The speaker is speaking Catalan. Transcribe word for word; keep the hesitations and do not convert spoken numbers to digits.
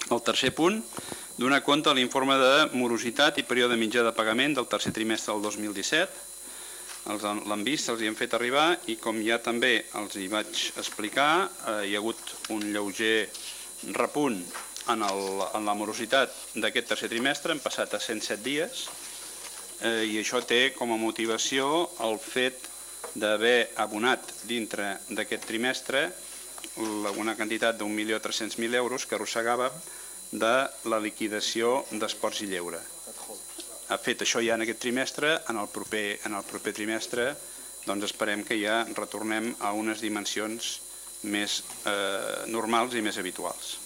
El tercer punt, donar compte a l'informe de morositat i període mitjà de pagament del tercer trimestre del dos mil disset. L'han vist, els hi hem fet arribar i com ja també els hi vaig explicar, hi ha hagut un lleuger repunt en la morositat d'aquest tercer trimestre, hem passat a cent set dies i això té com a motivació el fet d'haver abonat dintre d'aquest trimestre una quantitat d'un milió tres-cents mil euros que arrossegava de la liquidació d'Esports i Lleure. Ha fet això ja en aquest trimestre, en el proper, en el proper trimestre doncs esperem que ja retornem a unes dimensions més eh, normals i més habituals.